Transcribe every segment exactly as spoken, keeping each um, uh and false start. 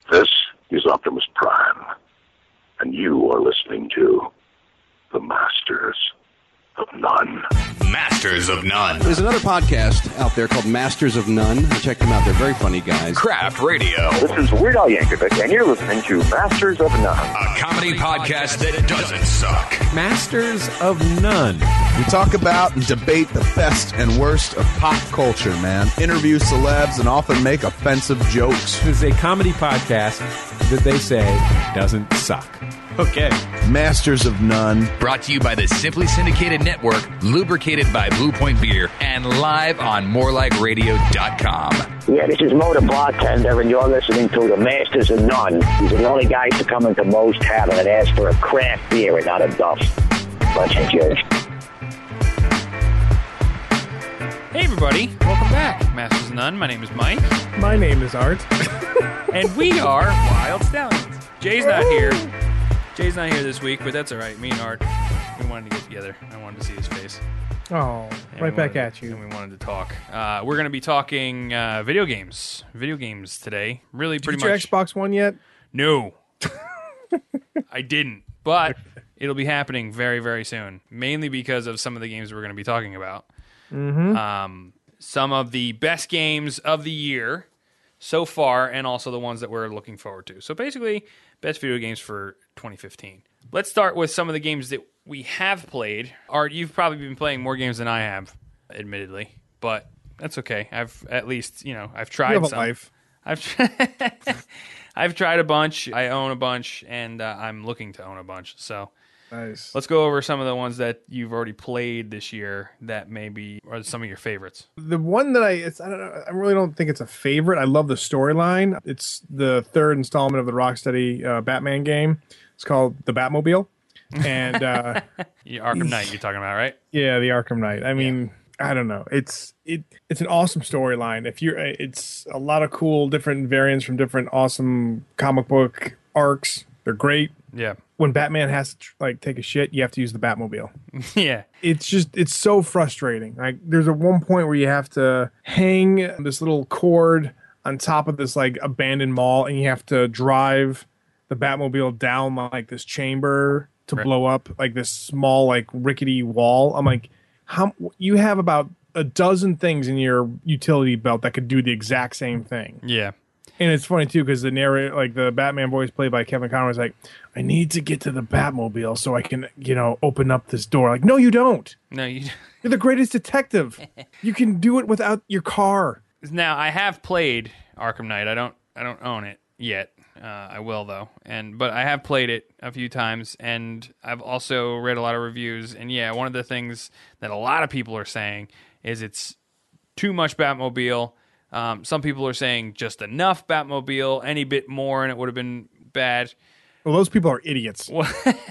This is Optimus Prime, and you are listening to The Masters of None. Masters of None. There's another podcast out there called Masters of None. Check them out. They're very funny guys. Craft Radio. This is Weird Al Yankovic, and you're listening to Masters of None. A comedy podcast that doesn't suck. Masters of None. We talk about and debate the best and worst of pop culture, man. Interview celebs and often make offensive jokes. This is a comedy podcast that they say doesn't suck. Okay. Masters of None. Brought to you by the Simply Syndicated Network, lubricated by Blue Point Beer, and live on more like radio dot com. Yeah, this is Mo the bartender, and you're listening to the Masters of None. These are the only guys to come into Mo's Tavern and ask for a craft beer and not a duff. Bunch of jerks. Hey everybody, welcome back. Masters of None, my name is Mike. My name is Art. And we are Wild Stallions. Jay's not here. Jay's not here this week, but that's all right. Me and Art, we wanted to get together. I wanted to see his face. Oh, And right we back wanted- at you. And we wanted to talk. Uh, we're going to be talking uh, video games. Video games today. Really, Did pretty you get much. your Xbox One yet? No. I didn't. But it'll be happening very, very soon. Mainly because of some of the games we're going to be talking about. Mm-hmm. Um, some of the best games of the year so far, and also the ones that we're looking forward to. So basically, best video games for twenty fifteen. Let's start with some of the games that we have played. Art, you've probably been playing more games than I have, admittedly, but that's okay. I've at least, you know, I've tried You have a some. life. I've tried, I've tried a bunch. I own a bunch, and uh, I'm looking to own a bunch. So Nice. let's go over some of the ones that you've already played this year that maybe are some of your favorites. The one that I, it's, I don't know, I really don't think it's a favorite. I love the storyline. It's the third installment of the Rocksteady uh, Batman game. It's called The Batmobile. And uh, Yeah, Arkham Knight you're talking about, right? yeah, the Arkham Knight. I mean, I don't know. It's it it's an awesome storyline. If you're, it's a lot of cool different variants from different awesome comic book arcs. They're great. Yeah. When Batman has to like take a shit, you have to use the Batmobile. Yeah. It's just, it's so frustrating. Like there's a one point where you have to hang this little cord on top of this like abandoned mall, and you have to drive the Batmobile down like this chamber to Right. blow up like this small like rickety wall. I'm like, how you have about a dozen things in your utility belt that could do the exact same thing. Yeah. And it's funny too because the narrator, like the Batman voice played by Kevin Conroy, is like, "I need to get to the Batmobile so I can, you know, open up this door." Like, no, you don't. No, you You're the greatest detective. You can do it without your car. Now, I have played Arkham Knight. I don't I don't own it yet. Uh, I will though. And but I have played it a few times, and I've also read a lot of reviews, and yeah, one of the things that a lot of people are saying is it's too much Batmobile. Um, some people are saying just enough Batmobile, any bit more and it would have been bad. Well, those people are idiots. Well,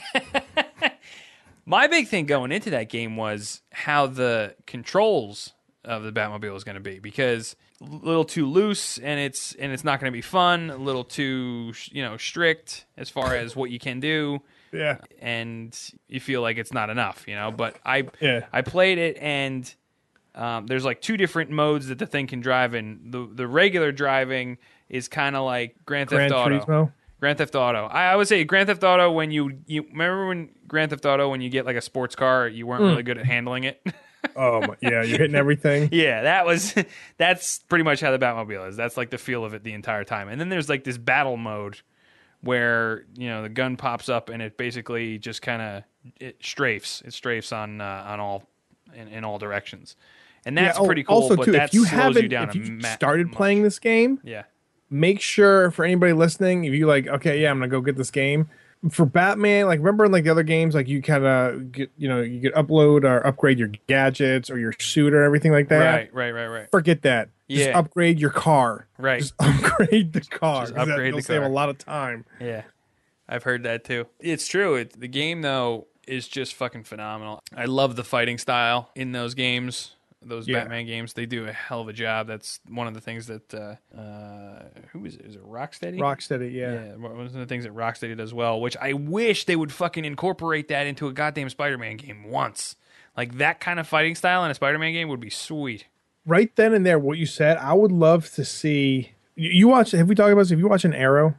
my big thing going into that game was how the controls of the Batmobile was going to be, because a little too loose and it's and it's not going to be fun. A little too you know strict as far as what you can do, Yeah. and you feel like it's not enough. You know, but I Yeah. I played it, and um, there's like two different modes that the thing can drive in. The the regular driving is kind of like Grand Theft Gran Auto. Turismo. Grand Theft Auto. I, I would say Grand Theft Auto when you you remember when Grand Theft Auto when you get like a sports car, you weren't really good at handling it. Oh, my, yeah. You're hitting everything. Yeah, that was that's pretty much how the Batmobile is. That's like the feel of it the entire time. And then there's like this battle mode where you know the gun pops up and it basically just kind of it strafes. It strafes on uh, on all in, in all directions, and that's Yeah, oh, pretty cool. Also, but too, that if you slows haven't, you down if a you ma- started much. playing this game, yeah, make sure for anybody listening, if you like, okay, yeah, I'm gonna go get this game. For Batman, like remember in like the other games, like you kind of get, you know, you could upload or upgrade your gadgets or your suit or everything like that. right, right, right, right. Forget that. Just Yeah. upgrade your car. Right. Just upgrade the car. Just 'cause that- upgrade it'll the save car. a lot of time. Yeah, I've heard that too. It's true. It, the game though is just fucking phenomenal. I love the fighting style in those games. Those Yeah. Batman games, they do a hell of a job. That's one of the things that uh, uh, who is it? Is it Rocksteady? Rocksteady, yeah. Yeah, one of the things that Rocksteady does well, which I wish they would fucking incorporate that into a goddamn Spider-Man game once. Like that kind of fighting style in a Spider-Man game would be sweet. Right then and there, what you said, I would love to see. You you watch? Have we talked about this? Have you watched an Arrow?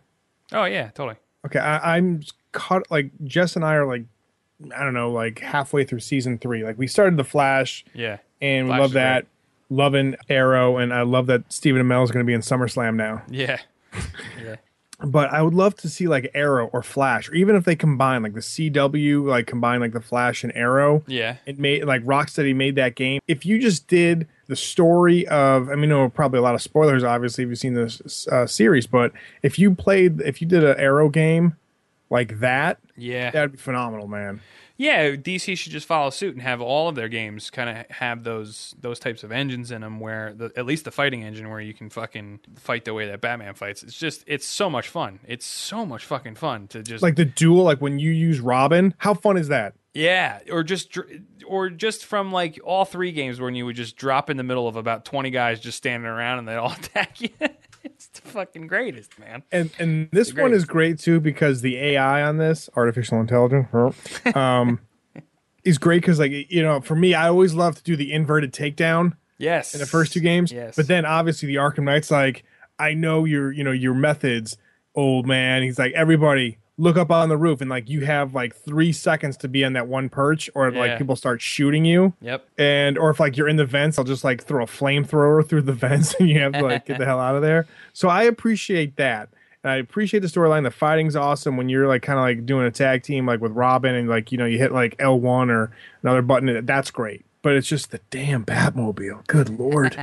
Oh yeah, totally. Okay, I, I'm caught. Like Jess and I are like, I don't know, like halfway through season three. Like we started the Flash, Yeah. and we Flash love is that. great. Loving Arrow, and I love that Stephen Amell is going to be in SummerSlam now. Yeah. Yeah. But I would love to see like Arrow or Flash, or even if they combine like the C W, like combine like the Flash and Arrow. Yeah. It made like Rocksteady made that game. If you just did the story of, I mean, there were probably a lot of spoilers, obviously, if you've seen this uh, series, but if you played, if you did an Arrow game like that, Yeah. that'd be phenomenal, man. Yeah, D C should just follow suit and have all of their games kind of have those those types of engines in them, where the, at least the fighting engine, where you can fucking fight the way that Batman fights. It's just it's so much fun. It's so much fucking fun to just Like the duel, like when you use Robin, how fun is that? yeah, or just dr- or just from like all three games when you would just drop in the middle of about twenty guys just standing around and they all attack you. It's the fucking greatest, man. And and this The one is greatest. great too because the A I on this artificial intelligence um, is great because like you know for me I always love to do the inverted takedown Yes, in the first two games. Yes, But then obviously the Arkham Knight's like I know your you know your methods, old man. He's like everybody look up on the roof and like you have like three seconds to be on that one perch or Yeah. like people start shooting you. Yep. And or if like you're in the vents, I'll just like throw a flamethrower through the vents and you have to like get the hell out of there. So I appreciate that. And I appreciate the storyline. The fighting's awesome when you're like kind of like doing a tag team like with Robin and like you know you hit like L one or another button. That's great. But it's just the damn Batmobile. Good lord.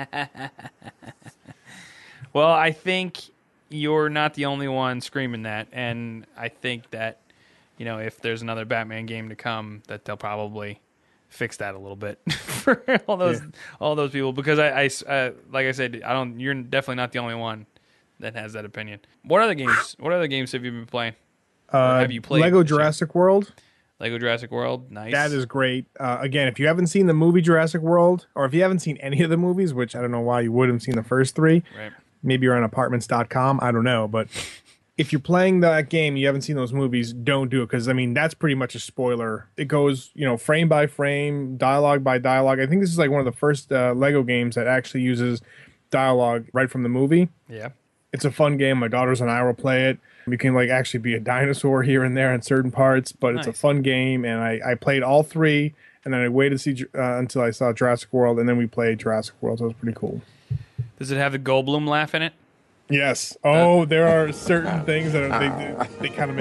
Well, I think you're not the only one screaming that, and I think that, you know, if there's another Batman game to come, that they'll probably fix that a little bit for all those Yeah. all those people. Because I, I uh, like I said, I don't. You're definitely not the only one that has that opinion. What other games? What other games have you been playing? Uh, have you played Lego this year? Jurassic World? Lego Jurassic World, nice. That is great. Uh, again, if you haven't seen the movie Jurassic World, or if you haven't seen any of the movies, which I don't know why you would have seen the first three, right. maybe you're on apartments dot com. I don't know. But if you're playing that game, you haven't seen those movies, don't do it. Because, I mean, that's pretty much a spoiler. It goes, you know, frame by frame, dialogue by dialogue. I think this is like one of the first uh, Lego games that actually uses dialogue right from the movie. Yeah. It's a fun game. My daughters and I will play it. You can like actually be a dinosaur here and there in certain parts, but it's a Nice. fun game. And I, I played all three, and then I waited to see uh, until I saw Jurassic World, and then we played Jurassic World. So it was pretty cool. Does it have the Goldblum laugh in it? Yes. Oh, there are certain things that are, they do. They kind of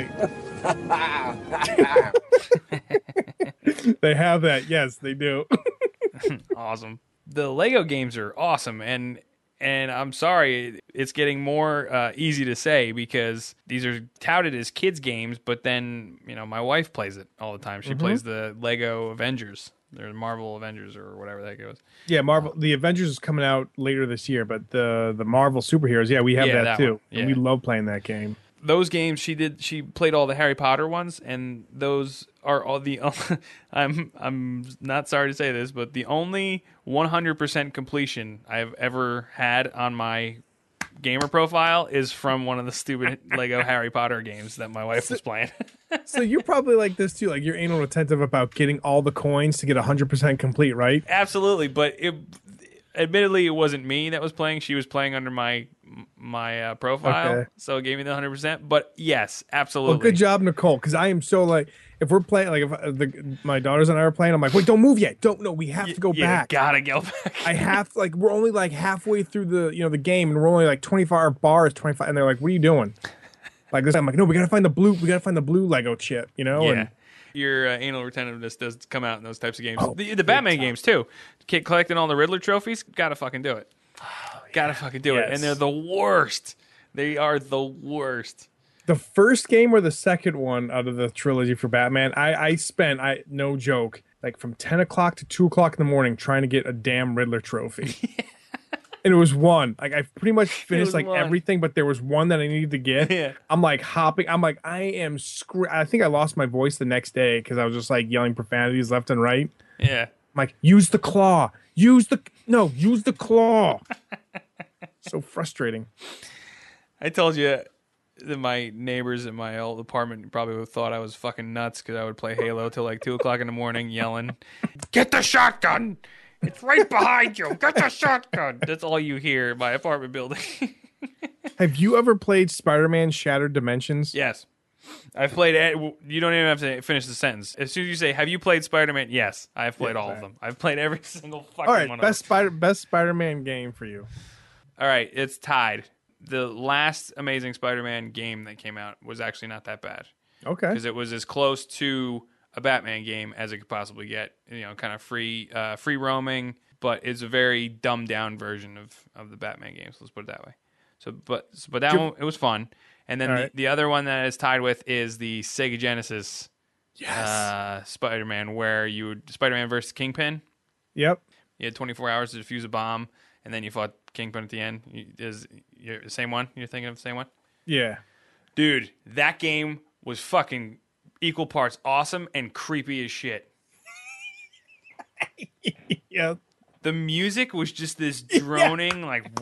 make. They have that. Yes, they do. Awesome. The Lego games are awesome, and and I'm sorry, it's getting more uh, easy to say because these are touted as kids games, but then you know my wife plays it all the time. She Mm-hmm. plays the Lego Avengers, or Marvel Avengers, or whatever that goes. Yeah, Marvel. The Avengers is coming out later this year, but the the Marvel superheroes, yeah, we have Yeah, that, that too, one. and we Yeah. love playing that game. Those games she did. She played all the Harry Potter ones, and those are all the. I'm I'm not sorry to say this, but the only one hundred percent completion I've ever had on my gamer profile is from one of the stupid Lego Harry Potter games that my wife was playing. So you're probably like this too, like you're anal retentive about getting all the coins to get one hundred percent complete, right? Absolutely, but it. Admittedly, it wasn't me that was playing. She was playing under my my uh, profile, Okay. so it gave me the one hundred percent. But yes, absolutely. Well, good job, Nicole, because I am so like, if we're playing, like if uh, the, my daughters and I are playing, I'm like, wait, don't move yet. Don't, no, we have to go You back. gotta go back. I have to, like, we're only like halfway through the, you know, the game, and we're only like twenty-five bars, twenty-five, and they're like, what are you doing? Like this, I'm like, no, we gotta find the blue, we gotta find the blue Lego chip, you know? Yeah. And Your uh, anal retentiveness does come out in those types of games. Oh, the the Batman games, too. Kid collecting all the Riddler trophies, gotta fucking do it. Gotta fucking do it. Yes. And they're the worst. They are the worst. the first game or the second one out of the trilogy for Batman, I, I spent, I no joke, like from ten o'clock to two o'clock in the morning trying to get a damn Riddler trophy. And it was one. Like I pretty much finished was like one. everything, but there was one that I needed to get. Yeah. I'm like hopping. I'm like, I am scre- I think I lost my voice the next day because I was just like yelling profanities left and right. Yeah. I'm like, use the claw. Use the no, use the claw. So frustrating. I told you that my neighbors in my old apartment probably thought I was fucking nuts because I would play Halo till like two o'clock in the morning yelling, "Get the shotgun! It's right behind you! Get the shotgun!" That's all you hear in my apartment building. Have you ever played Spider-Man Shattered Dimensions? Yes. I've played it. You don't even have to finish the sentence. As soon as you say, have you played Spider-Man? Yes, I've played Yeah, all right. of them. I've played every single fucking All right, one best of them. Spider best Spider-Man game for you. All right, it's tied. The last Amazing Spider-Man game that came out was actually not that bad. Okay. Because it was as close to a Batman game as it could possibly get. You know, kind of free uh, free roaming, but it's a very dumbed down version of, of the Batman games. Let's put it that way. So, but but that Did- one, it was fun. And then All the, right. the other one that is tied with is the Sega Genesis Yes. uh, Spider-Man, where you would Spider-Man versus Kingpin. Yep. You had twenty-four hours to defuse a bomb, and then you fought Kingpin at the end. You, is you the same one? You're thinking of the same one? Yeah. Dude, that game was fucking equal parts awesome and creepy as shit. Yep. The music was just this droning, like,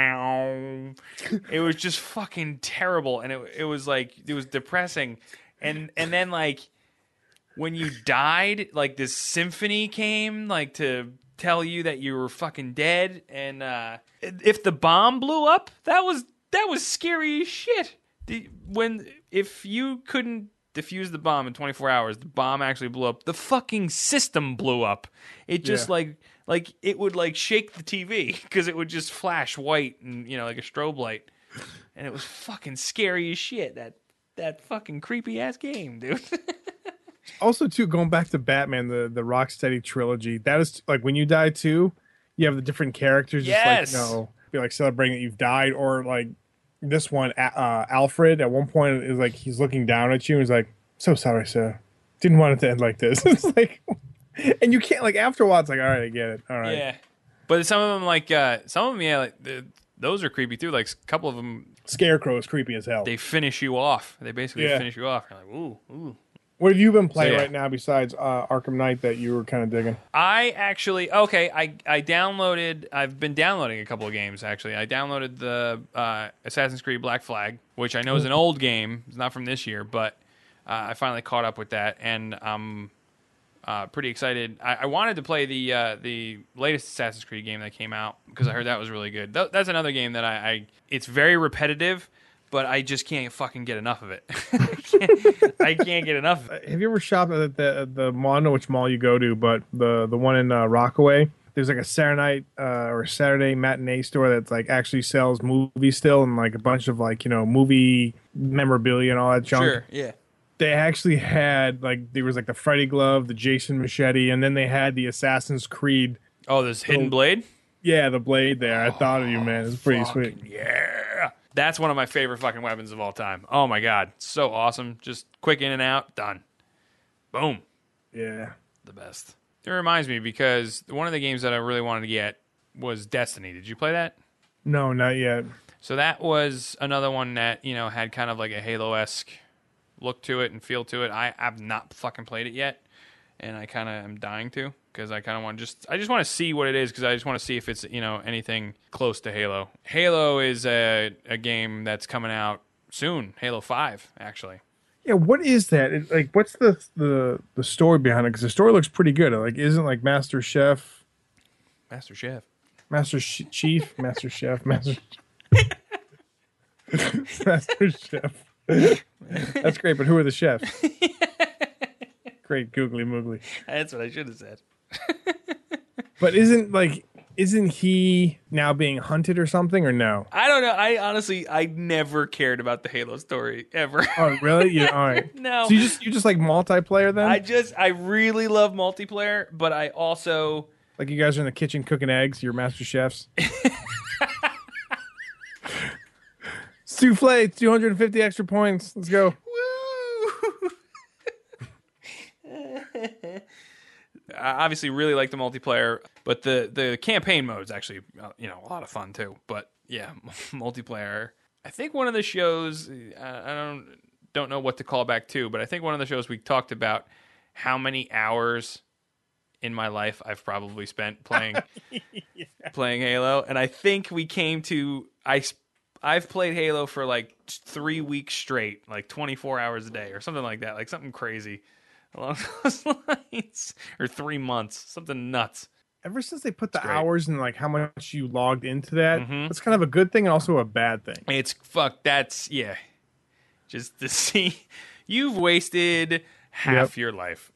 wow. It was just fucking terrible. And it it was like, it was depressing. And and then, like, when you died, like, this symphony came, like, to tell you that you were fucking dead. And uh, if the bomb blew up, that was that was scary as shit. The, when if you couldn't defuse the bomb in twenty-four hours, the bomb actually blew up. The fucking system blew up. It just Yeah. like like it would like shake the T V because it would just flash white and you know like a strobe light, and it was fucking scary as shit. That that fucking creepy ass game, dude. Also, too, going back to Batman, the the Rocksteady trilogy. That is like when you die too, you have the different characters. Yes. Just like, you know, be like celebrating that you've died, or like this one, uh, Alfred. At one point, is like he's looking down at you. and He's like, "So sorry, sir. Didn't want it to end like this." It's like, and you can't like after a while. It's like, all right, I get it. All right. Yeah, but some of them like uh, some of them, yeah, like the, those are creepy too. Like a couple of them, Scarecrow is creepy as hell. they finish you off. They basically Yeah. finish you off. You're like, ooh, ooh. What have you been playing So, yeah. right now besides uh, Arkham Knight that you were kind of digging? I actually okay. I I downloaded. I've been downloading a couple of games actually. I downloaded the uh, Assassin's Creed Black Flag, which I know is an old game. It's not from this year, but uh, I finally caught up with that, and I'm uh, pretty excited. I, I wanted to play the uh, the latest Assassin's Creed game that came out because I heard that was really good. Th- that's another game that I, I. It's very repetitive, but I just can't fucking get enough of it. I, can't, I can't get enough of it. Have you ever shopped at the the mall? I don't know which mall you go to, but the the one in uh, Rockaway. There's like a Saturday night uh, or Saturday matinee store that's like actually sells movies still, and like a bunch of like you know movie memorabilia and all that junk. Sure, yeah. They actually had like there was like the Freddy glove, the Jason machete, and then they had the Assassin's Creed. Oh, this Hidden Blade? Yeah, the blade there. I thought of you, man. It's pretty sweet. Yeah. That's one of my favorite fucking weapons of all time. Oh my god. So awesome. Just quick in and out. Done. Boom. Yeah. The best. It reminds me because one of the games that I really wanted to get was Destiny. Did you play that? No, not yet. So that was another one that, you know, had kind of like a Halo-esque look to it and feel to it. I have not fucking played it yet, and I kind of am dying to because I kind of want to just I just want to see what it is because I just want to see if it's, you know, anything close to Halo. Halo is a a game that's coming out soon. Halo five, actually. Yeah, what is that? It, like, what's the the the story behind it? Because the story looks pretty good. Like, isn't like Master Chef, Master Chef. Master Sh- Chief, Master Chef, Master Master Chef. That's great, but who are the chefs? Great, googly moogly. That's what I should have said. But isn't like isn't he now being hunted or something or no? I don't know. I honestly, I never cared about the Halo story ever. Oh, really? Yeah. All right. No. So you just you just like multiplayer then? I just, I really love multiplayer, but I also, Like you guys are in the kitchen cooking eggs. You're master chefs. Souffle, two hundred fifty extra points. Let's go. I obviously really like the multiplayer, but the, the campaign mode is actually, uh, you know, a lot of fun too. But yeah, multiplayer. I think one of the shows, uh, I don't don't know what to call back to, but I think one of the shows we talked about how many hours in my life I've probably spent playing yeah. playing Halo, and I think we came to I I've played Halo for like three weeks straight, like twenty-four hours a day or something like that, like something crazy along those lines, or three months, something nuts. ever since they put the great. hours and like how much you logged into that, Mhm. it's kind of a good thing and also a bad thing. It's fuck. That's yeah. Just to see, you've wasted half Yep. your life.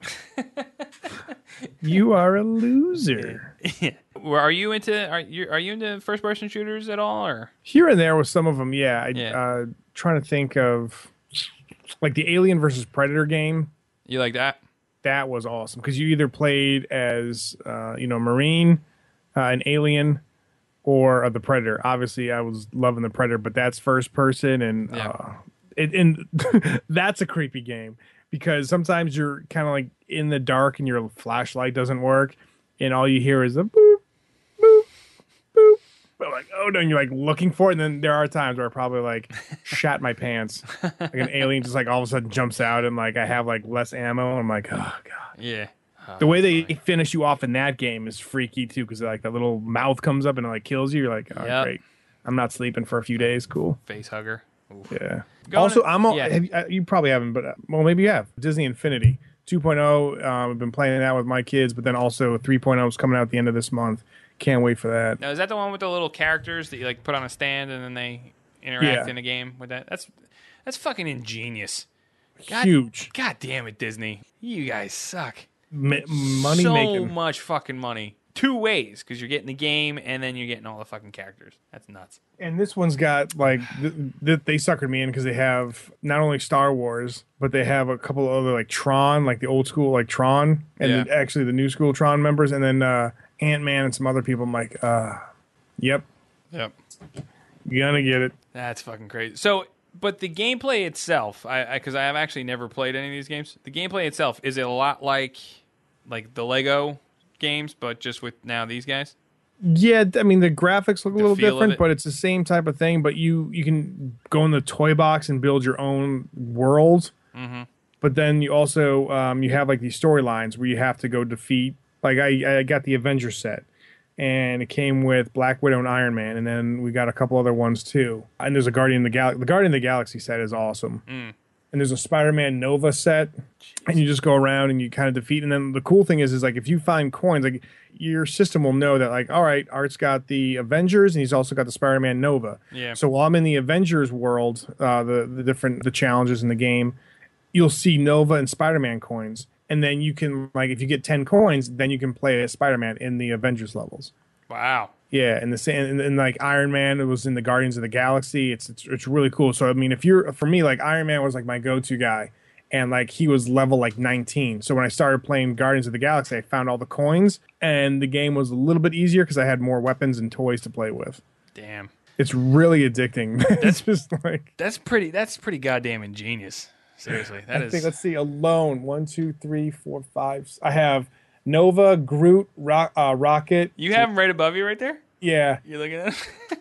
You are a loser. Yeah. Well, Are you into are you are you into first person shooters at all or? Here and there with some of them, yeah. I, Yeah. Uh, trying to think of like the Alien versus Predator game. You like that? That was awesome because you either played as uh, you know Marine, uh, an alien, or uh, the Predator. Obviously, I was loving the Predator, but that's first person, and Yeah. uh, it, and that's a creepy game because sometimes you're kind of like in the dark and your flashlight doesn't work, and all you hear is a boop, boop, boop. But like, oh no, and you're like looking for it, and then there are times where I probably like shat my pants. Like an alien just like all of a sudden jumps out, and like I have like less ammo. I'm like, oh god. Yeah. The way they finish you off in that game is freaky too, because like that little mouth comes up and it like kills you. You're like, oh Yep. great, I'm not sleeping for a few days. Cool. Face hugger. Oof. Yeah. Going also, to- I'm all, yeah. have you, uh, you probably haven't, but uh, well, maybe you have. Disney Infinity two point oh. Um, I've been playing that with my kids, but then also three point oh is coming out at the end of this month. Can't wait for that. Now, is that the one with the little characters that you like put on a stand and then they interact Yeah. in a game with that? That's that's fucking ingenious. God, Huge God damn it, Disney! You guys suck. Ma- money so making. much fucking money. Two ways, because you're getting the game and then you're getting all the fucking characters. That's nuts. And this one's got like th- th- they suckered me in because they have not only Star Wars, but they have a couple of other like Tron, like the old school like Tron, and Yeah. the, actually the new school Tron members, and then uh, Ant Man and some other people. I'm like, uh, yep, Yep. you're gonna get it. That's fucking crazy. So, but the gameplay itself, I because I, I have actually never played any of these games. The gameplay itself, is it a lot like like the Lego games, but just with now these guys? Yeah, I mean the graphics look a The little feel of different, it. but it's the same type of thing. But you you can go in the toy box and build your own world. Mm-hmm. But then you also um, you have like these storylines where you have to go defeat. Like I I got the Avengers set, and it came with Black Widow and Iron Man, and then we got a couple other ones too. And there's a Guardian of the Gal the Guardian of the Galaxy set is awesome. Mm. And there's a Spider-Man Nova set, and you just go around and you kind of defeat. And then the cool thing is, is like if you find coins, like your system will know that, like, all right, Art's got the Avengers, and he's also got the Spider-Man Nova. Yeah. So while I'm in the Avengers world, uh, the the different the challenges in the game, you'll see Nova and Spider-Man coins, and then you can like if you get ten coins, then you can play as Spider-Man in the Avengers levels. Wow. Yeah, and the same, and, and like Iron Man, it was in the Guardians of the Galaxy. It's, it's it's really cool. So I mean, if you're for me, like Iron Man was like my go-to guy, and like he was level like nineteen. So when I started playing Guardians of the Galaxy, I found all the coins, and the game was a little bit easier because I had more weapons and toys to play with. Damn. It's really addicting. It's just like That's pretty. That's pretty goddamn ingenious. Seriously, that I is. think let's see, alone one, two, three, four, five. I have Nova, Groot, Rock, uh, Rocket. You have them right above you, right there. Yeah. You're looking at.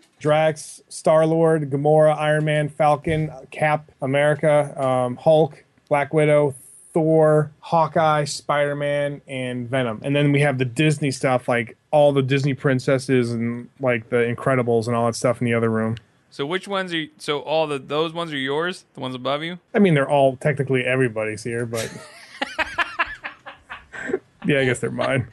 Drax, Star-Lord, Gamora, Iron Man, Falcon, Cap, America, um, Hulk, Black Widow, Thor, Hawkeye, Spider-Man, and Venom. And then we have the Disney stuff, like all the Disney princesses and like the Incredibles and all that stuff in the other room. So which ones are? So all the those ones are yours. The ones above you. I mean, they're all technically everybody's here, but yeah, I guess they're mine.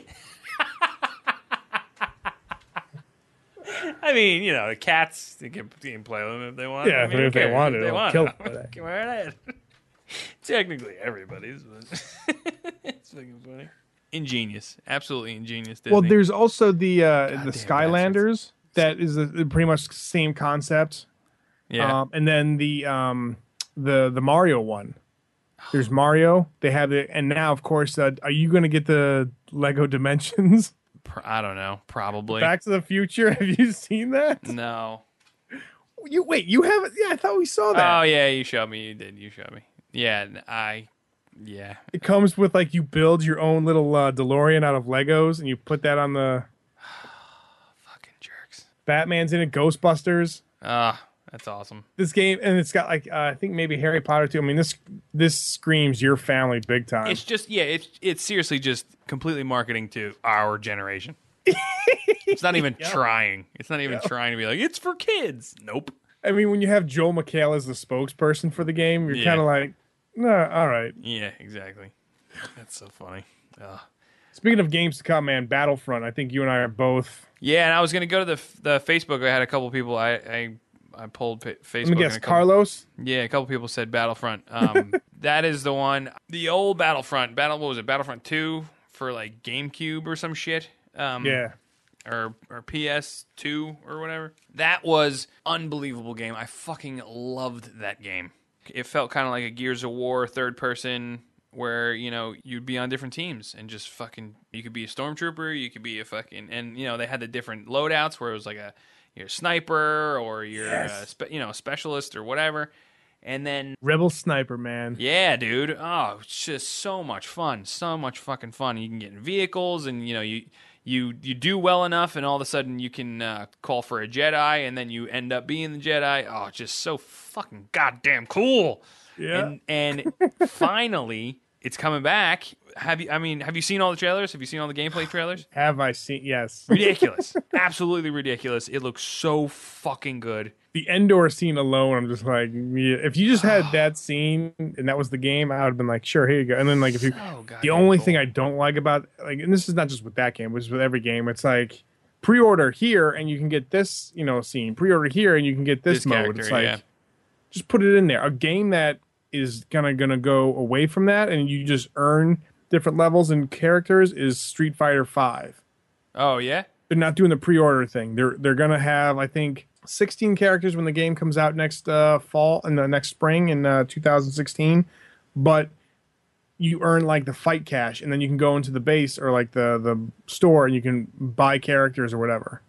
I mean, you know, the cats they can, they can play with them if they want. Yeah, I mean, if who they cares? want If it, they it'll want kill it. them. Come right ahead. Technically, everybody's. But it's fucking funny. Ingenious, absolutely ingenious. Disney. Well, there's also the uh, the Goddamn Skylanders. That is the, pretty much same concept. yeah. Um, and then the um, the the Mario one. There's Mario. They have it, and now of course, uh, are you going to get the Lego Dimensions? Pr- I don't know. Probably. Back to the Future. Have you seen that? no. You wait. You haven't? Yeah, I thought we saw that. Oh yeah, you showed me. You did. You showed me. Yeah, n- I. Yeah. It comes with like you build your own little uh, DeLorean out of Legos, and you put that on the. Fucking jerks. Batman's in it. Ghostbusters. Ah, that's awesome. This game, and it's got like uh, I think maybe Harry Potter too. I mean, this this screams your family big time. It's just yeah. It's it's seriously just completely marketing to our generation. It's not even trying. It's not even trying to be like it's for kids. Nope. I mean, when you have Joel McHale as the spokesperson for the game, you're Yeah. kind of like, no, all right. Yeah, exactly. That's so funny. Ugh. Speaking of games to come, man, Battlefront. I think you and I are both. Yeah, and I was gonna go to the the Facebook. I had a couple people. I I, I pulled pa- Facebook. Let me guess, and a couple, Carlos. Yeah, a couple people said Battlefront. Um, that is the one. The old Battlefront. Battle. What was it? Battlefront two for like GameCube or some shit. Um, Yeah. Or or P S two or whatever. That was unbelievable game. I fucking loved that game. It felt kind of like a Gears of War third person. Where, you know, you'd be on different teams and just fucking, you could be a stormtrooper, you could be a fucking, and, you know, they had the different loadouts where it was like a, you're a sniper or you're, Yes. a spe- you know, a specialist or whatever. And then, Rebel Sniper, man. yeah, dude. Oh, it's just so much fun. So much fucking fun. You can get in vehicles and, you know, you, you, you do well enough and all of a sudden you can uh, call for a Jedi and then you end up being the Jedi. Oh, it's just so fucking goddamn cool. Yeah. And, and finally, it's coming back. Have you? I mean, have you seen all the trailers? Have you seen all the gameplay trailers? Have I seen? Yes. Ridiculous, absolutely ridiculous. It looks so fucking good. The Endor scene alone, I'm just like, yeah, if you just had that scene and that was the game, I would have been like, sure, here you go. And then like, if you, So the goddamn only cool. thing I don't like about like, and this is not just with that game, it's with every game. It's like pre-order here and you can get this, you know, scene. Pre-order here and you can get this, This mode. character, It's like, yeah. just put it in there. A game that is gonna gonna go away from that and you just earn different levels and characters is Street Fighter Five. Oh yeah, They're not doing the pre-order thing. They're they're gonna have, I think, sixteen characters when the game comes out next uh, fall and the next spring in uh, two thousand sixteen. But you earn like the fight cash, and then you can go into the base or like the the store and you can buy characters or whatever.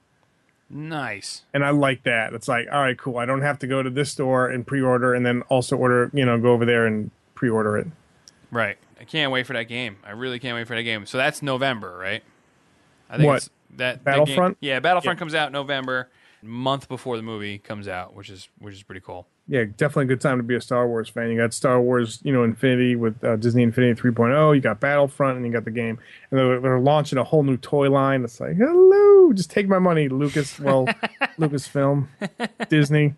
nice. And I like that. It's like, all right, cool. I don't have to go to this store and pre-order and then also order, you know, go over there and pre-order it. Right. I can't wait for that game. I really can't wait for that game. So that's November, right? I think What? it's that that Battlefront? game- yeah, Battlefront Yeah. comes out in November, month before the movie comes out, which is which is pretty cool. Yeah, definitely a good time to be a Star Wars fan. You got Star Wars, you know, Infinity with uh, Disney Infinity three point oh. You got Battlefront, and you got the game. And they're, they're launching a whole new toy line. It's like, hello, just take my money, Lucas. Well, Lucasfilm, Disney.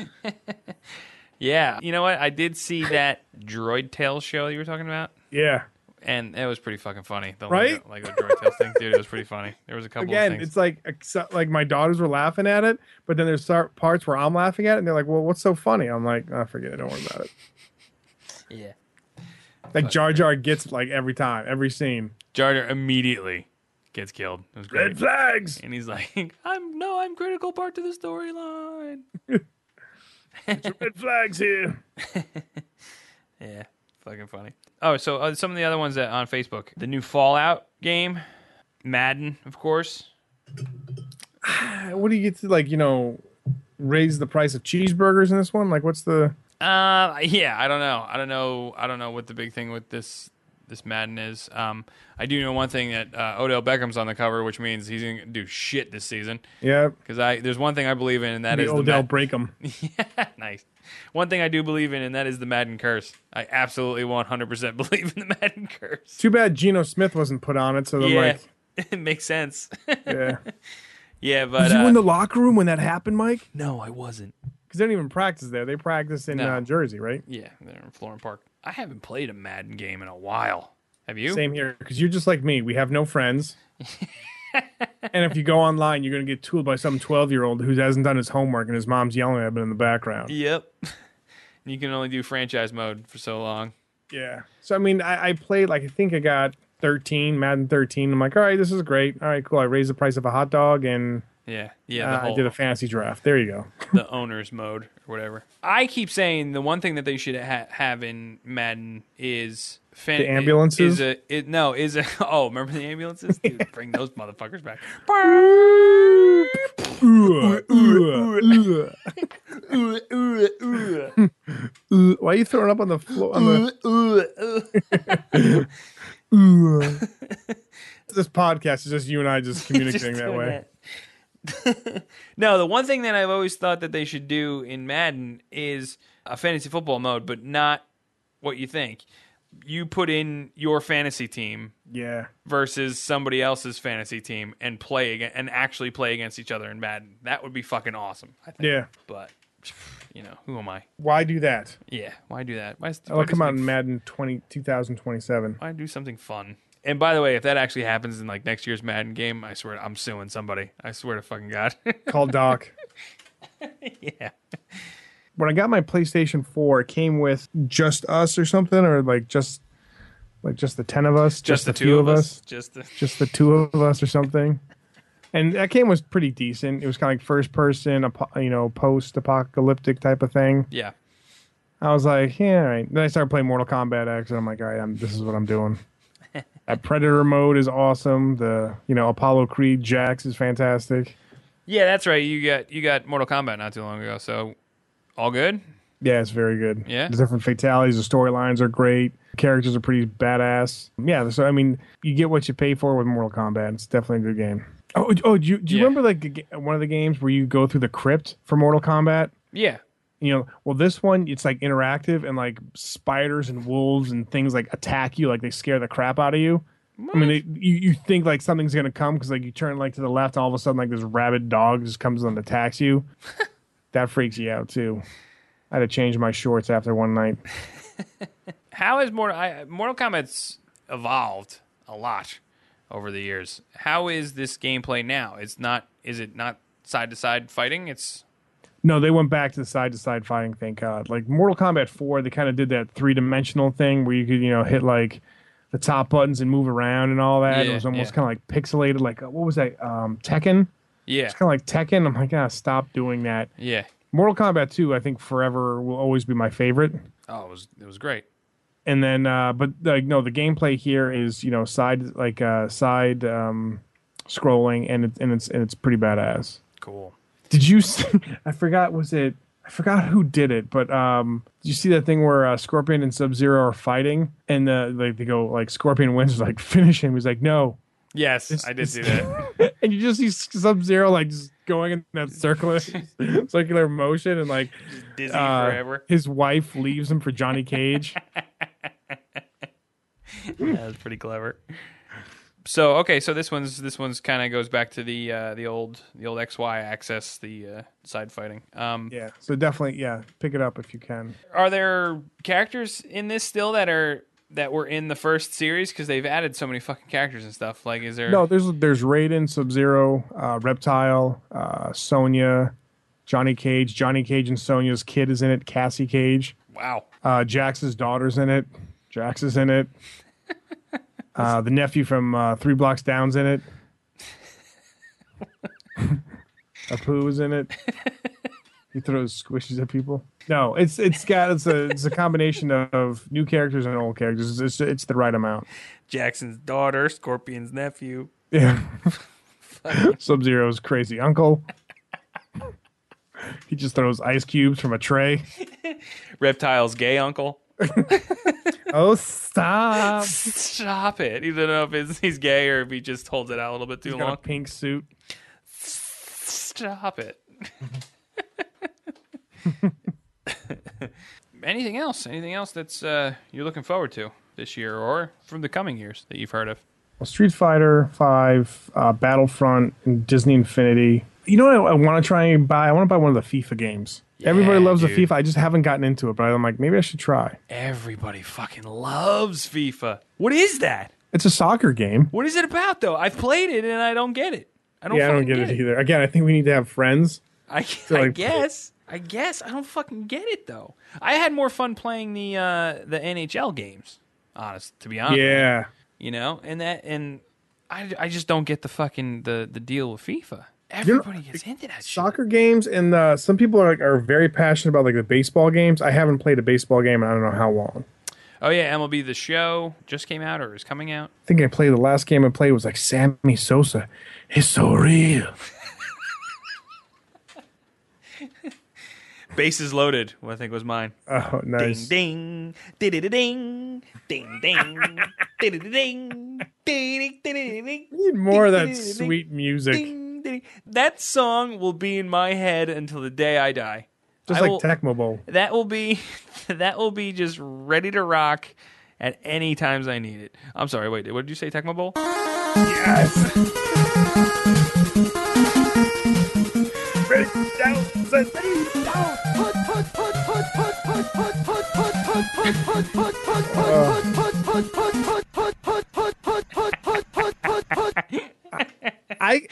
Yeah. You know what? I did see that Droid Tales show you were talking about. Yeah. And it was pretty fucking funny. The Right? Like the Droid Tales thing, dude. It was pretty funny. There was a couple Again, of things. it's like except, like my daughters were laughing at it, but then there's start parts where I'm laughing at it, and they're like, "Well, what's so funny?" I'm like, "Oh, forget it. Don't worry about it." Yeah. Like Jar Jar gets like every time, every scene. Jar Jar immediately gets killed. It was great. Red flags. And he's like, "I'm no, I'm critical part to the storyline." Red flags here. Yeah, fucking funny. Oh, so uh, some of the other ones that on Facebook, the new Fallout game, Madden, of course. What do you get to like? You know, raise the price of cheeseburgers in this one? Like, what's the? Uh, yeah, I don't know. I don't know. I don't know what the big thing with this this Madden is. Um, I do know one thing that uh, Odell Beckham's on the cover, which means he's gonna do shit this season. Yeah, Because I there's one thing I believe in, and that the is Odell the Breakham. yeah, nice. One thing I do believe in, and that is the Madden curse. I absolutely one hundred percent believe in the Madden curse. Too bad Geno Smith wasn't put on it. So they're Yeah, like, it makes sense. yeah. yeah, but Was you uh, in the locker room when that happened, Mike? no, I wasn't. Because they don't even practice there. They practice in No. uh, Jersey, right? Yeah, they're in Florham Park. I haven't played a Madden game in a while. Have you? Same here. Because you're just like me. We have no friends. And if you go online, you're going to get tooled by some twelve-year-old who hasn't done his homework and his mom's yelling at him in the background. Yep. You can only do franchise mode for so long. Yeah. So, I mean, I, I played, like, I think I got thirteen, Madden thirteen. I'm like, all right, this is great. All right, cool. I raised the price of a hot dog and Yeah, yeah. The uh, whole, I did a fantasy draft. There you go. the owner's mode or whatever. I keep saying the one thing that they should ha- have in Madden is fan- The ambulances? Is a it, no is a oh remember the ambulances? Dude, bring those motherfuckers back. Why are you throwing up on the floor? On the... This podcast is just you and I just communicating Just that doing way. that. No, the one thing that I've always thought that they should do in Madden is a fantasy football mode, but not what you think. You put in your fantasy team Yeah. versus somebody else's fantasy team and play again and actually play against each other in Madden. That would be fucking awesome, I think. Yeah. But you know, who am I? Why do that? Yeah, why do that? Why, I'll why come do out in something- Madden twenty, twenty twenty-seven. Why do something fun? And by the way, if that actually happens in like next year's Madden game, I swear I'm suing somebody. I swear to fucking God. Call Doc. Yeah. When I got my PlayStation four, it came with Just Us or something, or like just like just the ten of us, Just, just, the a two few of us. us, Just the just the two of us or something. And that game was pretty decent. It was kind of like first person, apo- you know, post apocalyptic type of thing. Yeah. I was like, yeah, all right. Then I started playing Mortal Kombat X, and I'm like, all right, I'm, this is what I'm doing. That Predator mode is awesome. The you know Apollo Creed Jax is fantastic. Yeah, that's right. You got you got Mortal Kombat not too long ago, so all good? Yeah, it's very good. Yeah? The different fatalities, the storylines are great. Characters are pretty badass. Yeah, so I mean, you get what you pay for with Mortal Kombat. It's definitely a good game. Oh, oh, do you, do you Yeah. remember like a ga- one of the games where you go through the crypt for Mortal Kombat? Yeah. You know, well, this one it's like interactive and like spiders and wolves and things like attack you, like they scare the crap out of you. I mean, they, you you think like something's gonna come because like you turn like to the left, and all of a sudden like this rabid dog just comes and attacks you. That freaks you out too. I had to change my shorts after one night. How is Mortal I, Mortal Kombat's evolved a lot over the years? How is this gameplay now? It's not. Is it not side to side fighting? It's No, they went back to the side to side fighting. Thank God. Like Mortal Kombat four, they kind of did that three dimensional thing where you could you know hit like the top buttons and move around and all that. Yeah, it was almost yeah. kind of like pixelated. Like uh, what was that? Um, Tekken. yeah, It's kind of like Tekken. I'm like, ah, stop doing that. yeah. Mortal Kombat two, I think forever will always be my favorite. Oh, it was it was great. And then, uh, but like no, the gameplay here is you know side like uh, side um, scrolling, and it's and it's and it's pretty badass. Cool. Did you? See, I forgot. Was it? I forgot who did it, but um, did you see that thing where uh, Scorpion and Sub Zero are fighting, and uh, like they go like Scorpion wins, like finish him. He's like, no, Yes, This- I did this- see that. and you just see Sub Zero like just going in that circular circular motion, and like Dizzy uh, forever. his wife leaves him for Johnny Cage. That was pretty clever. So okay, so this one's this one's kind of goes back to the uh, the old the old X Y axis, the uh, side fighting. Um, Yeah, so definitely, yeah, pick it up if you can. Are there characters in this still that are that were in the first series? Because they've added so many fucking characters and stuff. Like, is there? No, there's there's Raiden, Sub Zero, uh, Reptile, uh, Sonya, Johnny Cage. Johnny Cage and Sonya's kid is in it. Cassie Cage. Wow. Uh, Jax's daughter's in it. Jax is in it. Uh, the nephew from uh, Three Blocks Down's in it. Apu is in it. He throws squishes at people. No, it's it's got it's a it's a combination of new characters and old characters. It's it's the right amount. Jackson's daughter, Scorpion's nephew. Yeah. Sub Zero's crazy uncle. He just throws ice cubes from a tray. Reptile's gay uncle. Oh, stop. Stop it. You don't know if it's, he's gay or if he just holds it out a little bit too He's got long. a pink suit. Stop it. Anything else? Anything else that's uh, you're looking forward to this year or from the coming years that you've heard of? Well, Street Fighter five, uh, Battlefront, and Disney Infinity. You know what I, I want to try and buy? I want to buy one of the FIFA games. Everybody loves dude. the FIFA. I just haven't gotten into it, but I'm like, maybe I should try. Everybody fucking loves FIFA. What is that? It's a soccer game. What is it about though? I've played it and I don't get it. I don't Yeah, I don't fucking get it either. Again, I think we need to have friends. I, So, I like- guess. I guess I don't fucking get it though. I had more fun playing the uh, the N H L games. Honest, to be honest. Yeah. You know, and that and I, I just don't get the fucking the, the deal with FIFA. You know, Everybody gets into that shit. Soccer games, and uh, some people are like, are very passionate about like the baseball games. I haven't played a baseball game in I don't know how long. Oh yeah, M L B The Show just came out or is coming out. I think I played the last game I played was like Sammy Sosa. It's so real. Bases Loaded, what I think was mine. Oh, nice. Ding ding, ding ding, ding ding, ding ding, ding ding. Need more of that sweet music. Ding, ding. That song will be in my head until the day I die. Just I like will- Tecmo Bowl. That will be that will be just ready to rock at any times I need it. I'm sorry, wait, what did you say, Tecmo Bowl?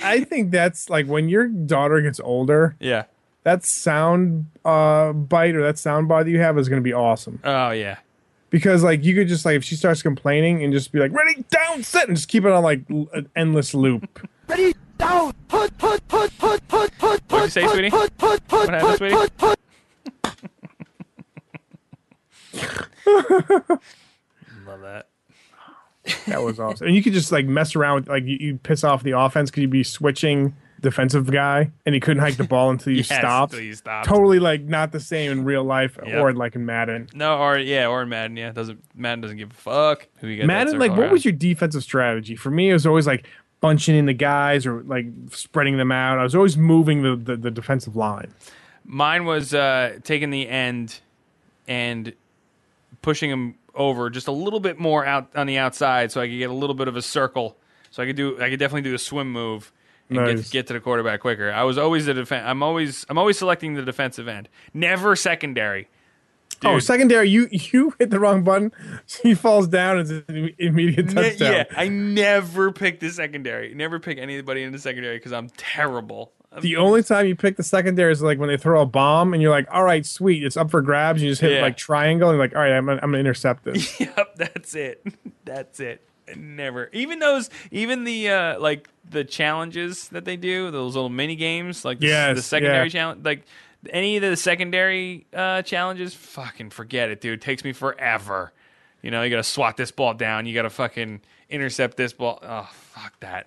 I think that's like when your daughter gets older, Yeah. that sound uh, bite or that sound bar that you have is going to be awesome. Oh yeah. Because like you could just like if she starts complaining and just be like ready down sit and just keep it on like l- an endless loop. Ready, down, put, put, put, put, put, put, What'd you say, sweetie? put, put, put, What happened, sweetie? put, put. Love that. That was awesome. And you could just like mess around with like you, you piss off the offense because you'd be switching defensive guy and he couldn't hike the ball until you Yes, stopped. until you stopped. Totally like not the same in real life Yep. or like in Madden. No, or yeah, or in Madden. Yeah, doesn't Madden doesn't give a fuck who you get. Madden, like what was your defensive strategy? For me, it was always like bunching in the guys or like spreading them out. I was always moving the, the, the defensive line. Mine was uh, taking the end and pushing him over just a little bit more out on the outside, so I could get a little bit of a circle. So I could do, I could definitely do the swim move and Nice. get get to the quarterback quicker. I was always the defense. I'm always, I'm always selecting the defensive end, never secondary. Oh, Dude. secondary, you you hit the wrong button, so he falls down. It's an immediate Ne- touchdown. yeah, I never pick the secondary. Never pick anybody in the secondary because I'm terrible. The only time you pick the secondary is like when they throw a bomb and you're like, all right, sweet, it's up for grabs. You just hit Yeah. like triangle and you're like, all right, I'm gonna, I'm gonna intercept this. Yep, that's it. That's it. Never. Even those, even the uh, like the challenges that they do, those little mini games, like the, Yes, the secondary yeah. challenge, like any of the secondary uh, challenges, fucking forget it, dude. It takes me forever. You know, you got to swat this ball down. You got to fucking intercept this ball. Oh, fuck that.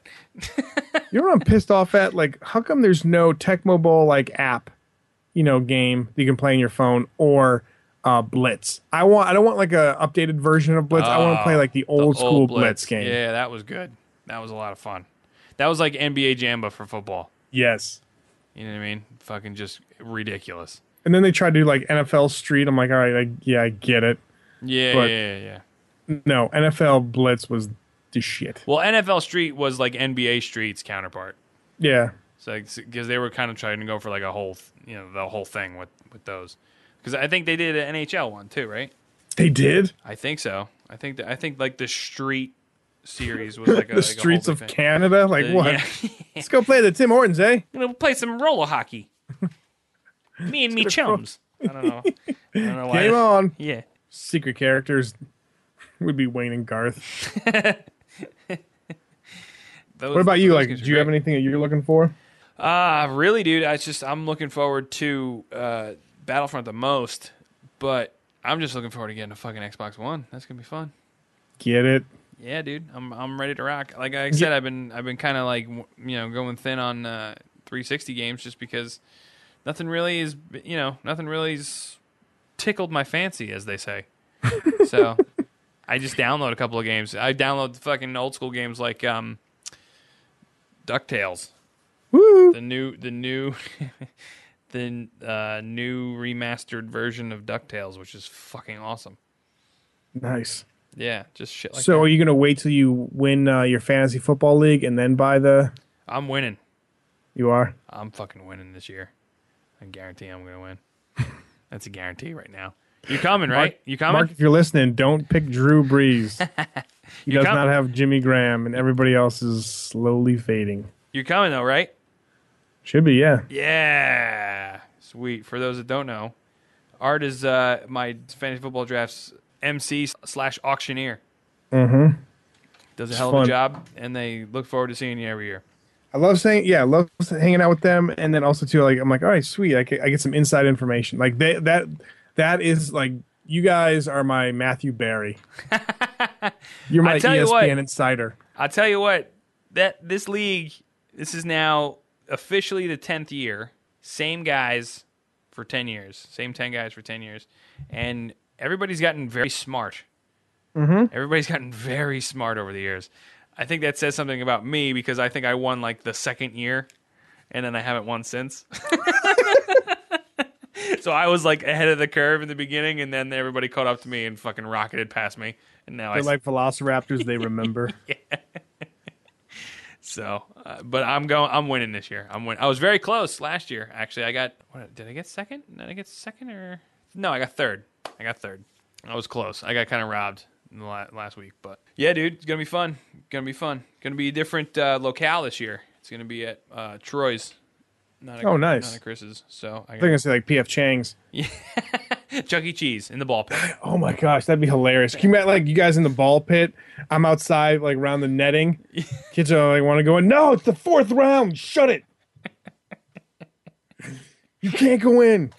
You know what I'm pissed off at? Like, how come there's no Tecmo Bowl like app, you know, game that you can play on your phone or uh, Blitz? I want. I don't want like a updated version of Blitz. I want to play like the old The school Blitz. game. Yeah, that was good. That was a lot of fun. That was like N B A Jamba for football. Yes. You know what I mean? Fucking just ridiculous. And then they tried to do like N F L Street. I'm like, all right, I, yeah, I get it. Yeah, But- yeah, yeah, yeah. No, N F L Blitz was the shit. Well, N F L Street was like N B A Street's counterpart. Yeah. So because they were kind of trying to go for like a whole, you know, the whole thing with with those. Because I think they did an N H L one too, right? They did? I think so. I think that I think like the Street series was like a, the like a streets whole of big thing. Canada? Like Uh, what? yeah. Let's go play the Tim Hortons, eh? You know, play some roller hockey. Me and me chums. I don't know. I don't know why. Game on. Yeah. Secret characters would be Wayne and Garth. Those- What about you? those Like, games do are you have great. anything that you're looking for? Uh, really, dude. I just I'm looking forward to uh, Battlefront the most, but I'm just looking forward to getting a fucking Xbox One. That's gonna be fun. Get it? Yeah, dude. I'm I'm ready to rock. Like I said, I've been I've been kind of like w- you know going thin on uh, three sixty games just because nothing really is you know nothing really's tickled my fancy, as they say. So I just download a couple of games. I download fucking old school games like um, DuckTales. Woo! The new, the new, the uh, new remastered version of DuckTales, which is fucking awesome. Nice. Yeah, just shit like so, that. are you going to wait till you win uh, your fantasy football league and then buy the? I'm winning. You are. I'm fucking winning this year. I guarantee I'm gonna win. That's a guarantee right now. You coming, right? Mark, You coming? Mark, if you're listening, don't pick Drew Brees. He You does coming? not have Jimmy Graham, and everybody else is slowly fading. You're coming though, right? Should be, yeah. Yeah, sweet. For those that don't know, Art is uh, my fantasy football drafts M C slash auctioneer. Mm-hmm. Does a It's hell of fun. a job, and they look forward to seeing you every year. I love saying, yeah, I love hanging out with them, and then also too, like I'm like, all right, sweet, I get, I get some inside information. Like they, that, that is like you guys are my Matthew Barry. You're my I E tell you S P N what. insider. I'll tell you what, that this league, this is now officially the tenth year. Same guys for ten years. Same ten guys for ten years. And everybody's gotten very smart. Mm-hmm. Everybody's gotten very smart over the years. I think that says something about me because I think I won like the second year and then I haven't won since. So I was like ahead of the curve in the beginning and then everybody caught up to me and fucking rocketed past me. And now I They're like velociraptors; they remember. So, uh, but I'm going. I'm winning this year. I'm win. I was very close last year. Actually, I got. What, did I get second? Did I get second or no? I got third. I got third. I was close. I got kind of robbed in the la- last week, but yeah, dude, it's gonna be fun. Gonna be fun. Gonna be a different uh, locale this year. It's It's going to be at uh, Troy's. Not at, Oh, nice. Not at Chris's. So I I think I say like P F Chang's. Chuck E. Cheese in the ball pit. Oh my gosh, that'd be hilarious. Can you imagine like you guys in the ball pit? I'm outside like around the netting. Kids are like want to go in. No, it's the fourth round. Shut it. You can't go in.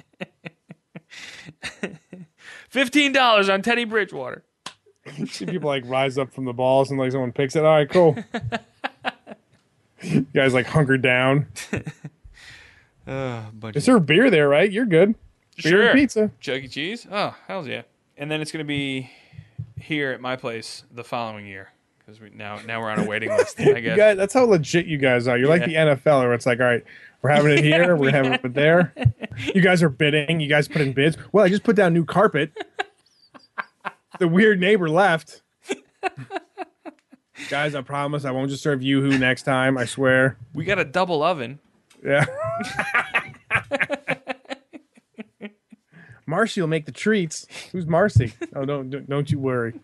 Fifteen dollars on Teddy Bridgewater. See people like rise up from the balls and like someone picks it. All right, cool. You guys like hunker down. Uh, bunch They serve beer there, right? You're good. Beer Sure. and pizza. Chuck E. Cheese? Oh, hell's yeah. And then it's going to be here at my place the following year. Because we, now now we're on a waiting list, I You guess. guys, that's how legit you guys are. You're like Yeah. the N F L where it's like, all right, we're having it here, Yeah, we're we having have- it there. You guys are bidding. You guys put in bids. Well, I just put down new carpet. The weird neighbor left. Guys, I promise I won't just serve Yoo-hoo next time. I swear. We got a double oven. Yeah. Marcy will make the treats. Who's Marcy? Oh, don't don't, don't you worry.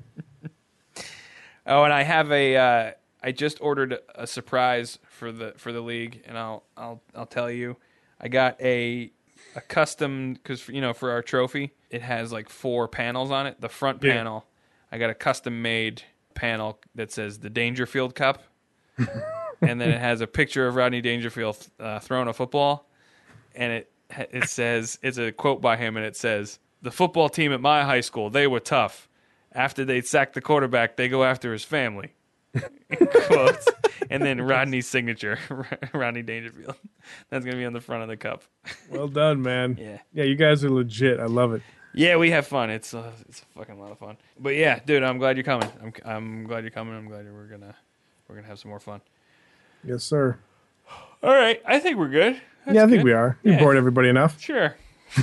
Oh, and I have a. Uh, I just ordered a surprise for the for the league, and I'll I'll I'll tell you. I got a a custom because you know for our trophy, it has like four panels on it. The front Yeah. panel, I got a custom made panel that says the Dangerfield Cup, and then it has a picture of Rodney Dangerfield uh, throwing a football, and it it says it's a quote by him, and it says the football team at my high school, they were tough. After they sack the quarterback, they go after his family. Quotes. And then Rodney's signature, Rodney Dangerfield. That's going to be on the front of the cup. Well done, man. Yeah. Yeah, you guys are legit. I love it. Yeah, we have fun. It's uh, it's a fucking lot of fun. But yeah, dude, I'm glad you're coming. I'm I'm glad you're coming. I'm glad we're gonna we're gonna have some more fun. Yes, sir. All right, I think we're good. That's yeah, I think good. we are. You Yeah. bored everybody enough. Sure.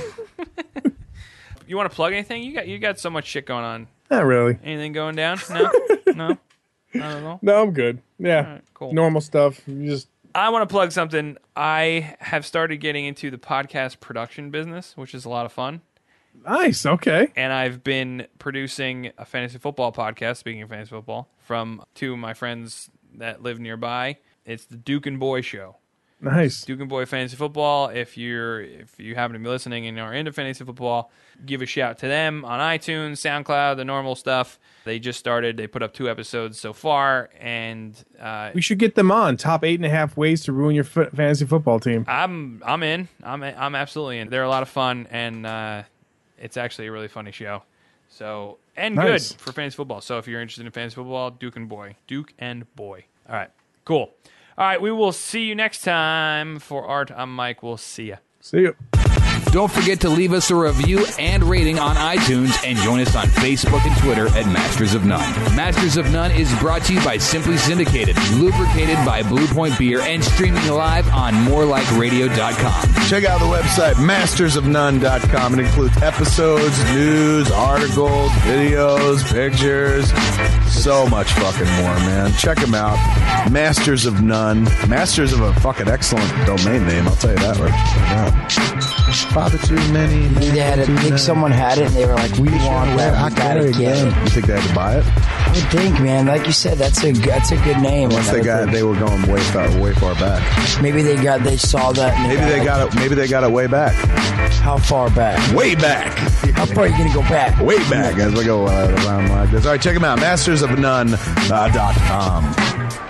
You want to plug anything? You got you got so much shit going on. Not really. Anything going down? No, no, not at all. No, I'm good. Yeah. All right, cool. Normal stuff. You just I want to plug something. I have started getting into the podcast production business, which is a lot of fun. nice. Okay. And I've been producing a fantasy football podcast, speaking of fantasy football, from two of my friends that live nearby. It's the Duke and Boy Show. Nice. Duke and Boy Fantasy Football. If you're if you happen to be listening and are into fantasy football, give a shout to them on iTunes, SoundCloud, the normal stuff. They just started. They put up two episodes so far, and uh, We should get them on. Top eight and a half ways to ruin your f- fantasy football team. I'm I'm in. I'm I'm absolutely in. They're a lot of fun, and uh, it's actually a really funny show. So and Nice. good for fantasy football. So if you're interested in fantasy football, Duke and Boy, Duke and Boy. All right, cool. All right, we will see you next time. For Art, I'm Mike. We'll see ya. See you. Don't forget to leave us a review and rating on iTunes and join us on Facebook and Twitter at Masters of None. Masters of None is brought to you by Simply Syndicated, lubricated by Blue Point Beer, and streaming live on more like radio dot com. Check out the website, masters of none dot com. It includes episodes, news, articles, videos, pictures, so much fucking more, man. Check them out. Masters of None. Masters of a fucking excellent domain name, I'll tell you that right now. Father too many. Maybe they had it, I think someone had it and they were like, we want that, we gotta get it. You think they had to buy it? I would think, man. Like you said, that's a that's a good name. Unless they got, they were going way far, way far back. Maybe they got, they saw that. And Maybe they got it. Maybe they got it way back. How far back? Way back. How far are you gonna go back? Way back as we go uh, around like this. All right, check them out. Masters of None dot com.